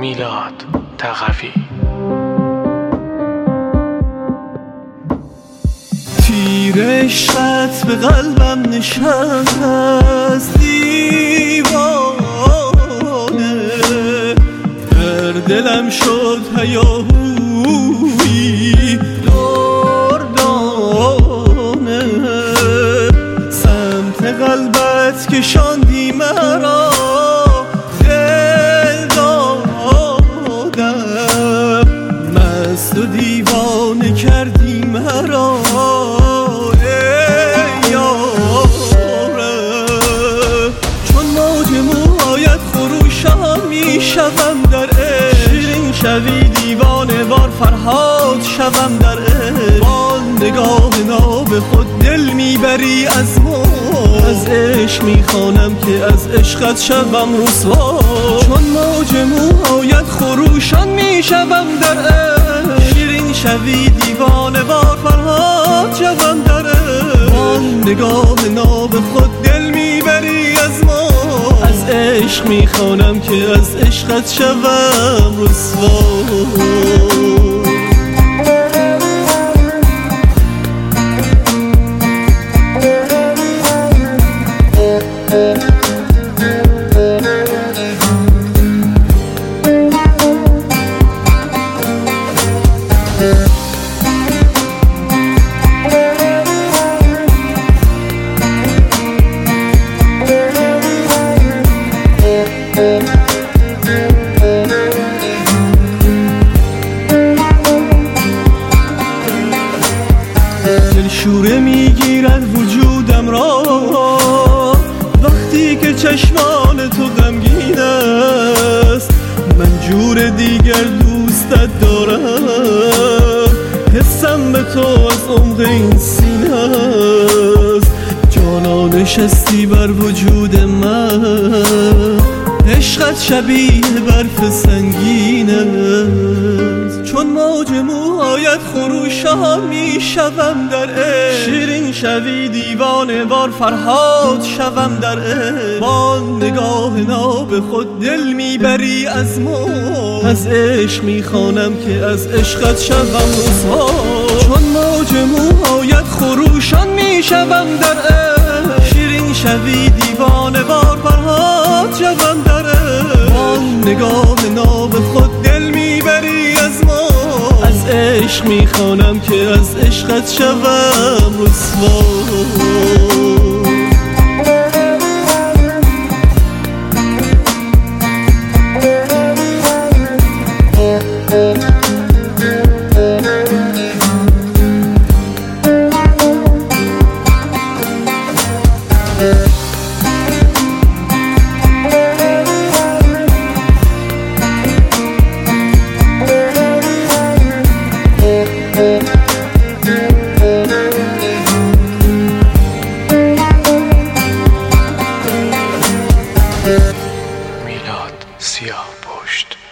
میلاد تقوی. تیر عشقت به قلبم نشست دیوانه، در دلم شد هیاهویی دردانه، سمت قلبت کشاندی مرا، دل دادم مست و دیوانه کردی مرا. ای یاره چون موج موهایت خروشان میشوم در عشق، شیرین شوی دیوانه وار فرهاد شوم در عشق، با نگاه ناب خود دل میبری از ما، از عشق میخوانم که از عشقت شوم رسوا، چون موج موهایت خروشان میشوم در عشق، شیرین شوی دیوانه وار فرهاد شوم در عشق، با نگاه ناب خود دل میبری از ما، از عشق میخوانم که از عشقت شوم رسوا. شوره میگیرد وجودم را وقتی که چشمان تو غمگین است، من جور دیگر دوستت دارم، حسم به تو از عمق این سینه است، جانا نشستی بر وجود من، عشقت شبیه برف سنگین است، چون موج موهایت خروشان میشوم در عشق، شیرین شوی دیوانه وار فرهاد شوم در عشق، با نگاه ناب خود دل میبری از ما، از عشق میخوانم که از عشقت شوم رسوا، چون موج موهایت خروشان میشوم در عشق، شیرین شوی دیوانه وار فرهاد شوم در عشق، با نگاه ناب خود دل میبری از ما، از عشق میخوانم که از عشقت شوم رسوا. میلاد سیاه پشت.